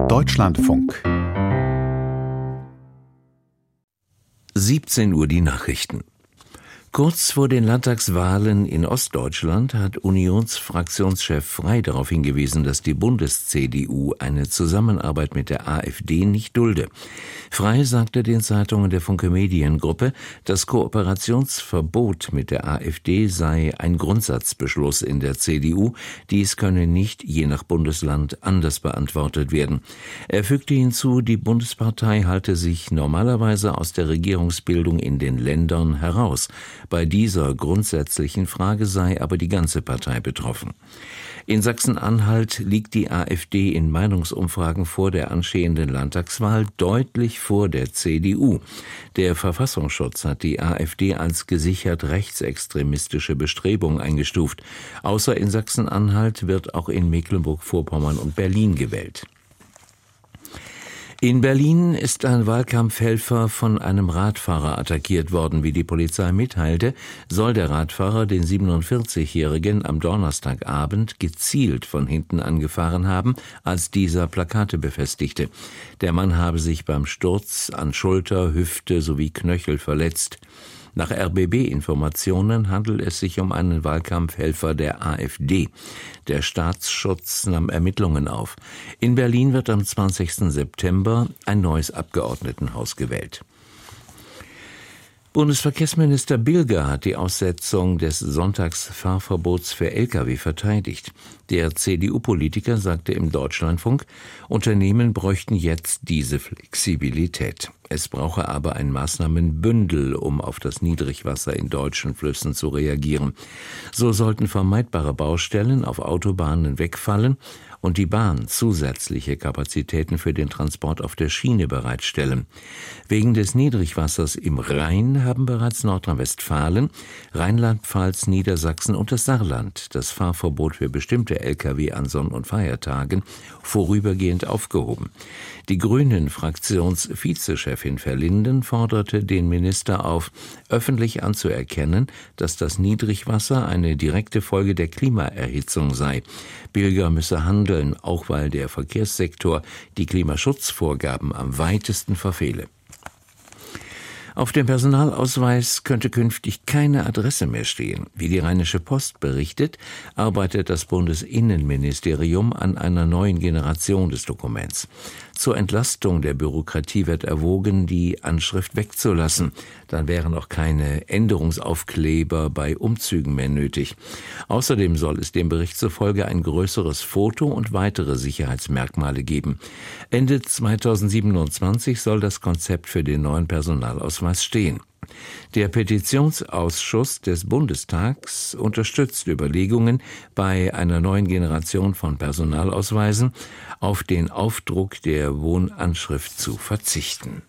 Deutschlandfunk. 17 Uhr die Nachrichten. Kurz vor den Landtagswahlen in Ostdeutschland hat Unionsfraktionschef Frey darauf hingewiesen, dass die Bundes-CDU eine Zusammenarbeit mit der AfD nicht dulde. Frey sagte den Zeitungen der Funke Mediengruppe, das Kooperationsverbot mit der AfD sei ein Grundsatzbeschluss in der CDU. Dies könne nicht je nach Bundesland anders beantwortet werden. Er fügte hinzu, die Bundespartei halte sich normalerweise aus der Regierungsbildung in den Ländern heraus. Bei dieser grundsätzlichen Frage sei aber die ganze Partei betroffen. In Sachsen-Anhalt liegt die AfD in Meinungsumfragen vor der anstehenden Landtagswahl deutlich vor der CDU. Der Verfassungsschutz hat die AfD als gesichert rechtsextremistische Bestrebung eingestuft. Außer in Sachsen-Anhalt wird auch in Mecklenburg-Vorpommern und Berlin gewählt. In Berlin ist ein Wahlkampfhelfer von einem Radfahrer attackiert worden. Wie die Polizei mitteilte, soll der Radfahrer den 47-Jährigen am Donnerstagabend gezielt von hinten angefahren haben, als dieser Plakate befestigte. Der Mann habe sich beim Sturz an Schulter, Hüfte sowie Knöchel verletzt. Nach RBB-Informationen handelt es sich um einen Wahlkampfhelfer der AfD. Der Staatsschutz nahm Ermittlungen auf. In Berlin wird am 20. September ein neues Abgeordnetenhaus gewählt. Bundesverkehrsminister Bilger hat die Aussetzung des Sonntagsfahrverbots für Lkw verteidigt. Der CDU-Politiker sagte im Deutschlandfunk, Unternehmen bräuchten jetzt diese Flexibilität. Es brauche aber ein Maßnahmenbündel, um auf das Niedrigwasser in deutschen Flüssen zu reagieren. So sollten vermeidbare Baustellen auf Autobahnen wegfallen und die Bahn zusätzliche Kapazitäten für den Transport auf der Schiene bereitstellen. Wegen des Niedrigwassers im Rhein haben bereits Nordrhein-Westfalen, Rheinland-Pfalz, Niedersachsen und das Saarland das Fahrverbot für bestimmte Lkw an Sonn- und Feiertagen vorübergehend aufgehoben. Die Grünen-Fraktions-Vizechefin Verlinden forderte den Minister auf, öffentlich anzuerkennen, dass das Niedrigwasser eine direkte Folge der Klimaerhitzung sei. Bilger müsse handeln, auch weil der Verkehrssektor die Klimaschutzvorgaben am weitesten verfehle. Auf dem Personalausweis könnte künftig keine Adresse mehr stehen. Wie die Rheinische Post berichtet, arbeitet das Bundesinnenministerium an einer neuen Generation des Dokuments. Zur Entlastung der Bürokratie wird erwogen, die Anschrift wegzulassen. Dann wären auch keine Änderungsaufkleber bei Umzügen mehr nötig. Außerdem soll es dem Bericht zufolge ein größeres Foto und weitere Sicherheitsmerkmale geben. Ende 2027 soll das Konzept für den neuen Personalausweis stehen. Der Petitionsausschuss des Bundestags unterstützt Überlegungen, bei einer neuen Generation von Personalausweisen auf den Aufdruck der Wohnanschrift zu verzichten.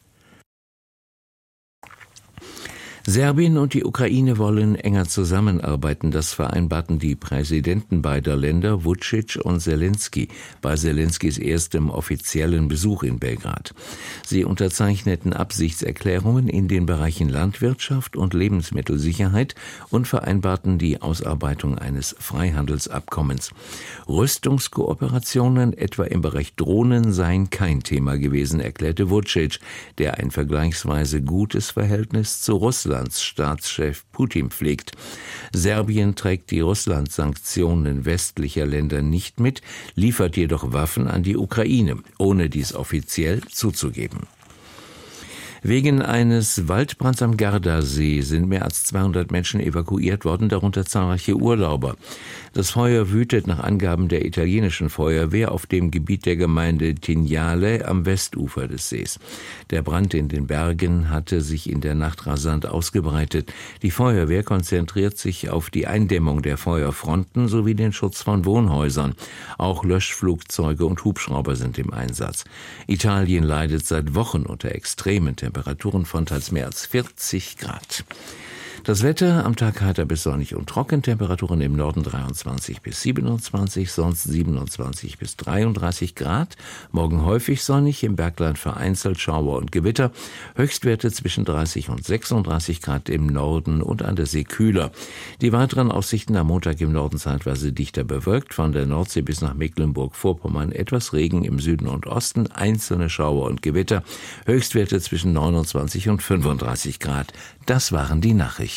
Serbien und die Ukraine wollen enger zusammenarbeiten. Das vereinbarten die Präsidenten beider Länder, Vučić und Zelensky, bei Zelenskys erstem offiziellen Besuch in Belgrad. Sie unterzeichneten Absichtserklärungen in den Bereichen Landwirtschaft und Lebensmittelsicherheit und vereinbarten die Ausarbeitung eines Freihandelsabkommens. Rüstungskooperationen, etwa im Bereich Drohnen, seien kein Thema gewesen, erklärte Vučić, der ein vergleichsweise gutes Verhältnis zu Russlands Staatschef Putin pflegt. Serbien trägt die Russland-Sanktionen westlicher Länder nicht mit, liefert jedoch Waffen an die Ukraine, ohne dies offiziell zuzugeben. Wegen eines Waldbrands am Gardasee sind mehr als 200 Menschen evakuiert worden, darunter zahlreiche Urlauber. Das Feuer wütet nach Angaben der italienischen Feuerwehr auf dem Gebiet der Gemeinde Tignale am Westufer des Sees. Der Brand in den Bergen hatte sich in der Nacht rasant ausgebreitet. Die Feuerwehr konzentriert sich auf die Eindämmung der Feuerfronten sowie den Schutz von Wohnhäusern. Auch Löschflugzeuge und Hubschrauber sind im Einsatz. Italien leidet seit Wochen unter extremen Temperaturen von teils mehr als 40 Grad. Das Wetter am Tag heiter bis sonnig und trocken, Temperaturen im Norden 23 bis 27, sonst 27 bis 33 Grad. Morgen häufig sonnig, im Bergland vereinzelt Schauer und Gewitter. Höchstwerte zwischen 30 und 36 Grad im Norden und an der See kühler. Die weiteren Aussichten am Montag im Norden zeitweise dichter bewölkt, von der Nordsee bis nach Mecklenburg-Vorpommern etwas Regen im Süden und Osten, einzelne Schauer und Gewitter. Höchstwerte zwischen 29 und 35 Grad. Das waren die Nachrichten.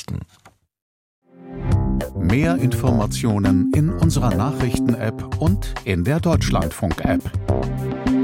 Mehr Informationen in unserer Nachrichten-App und in der Deutschlandfunk-App.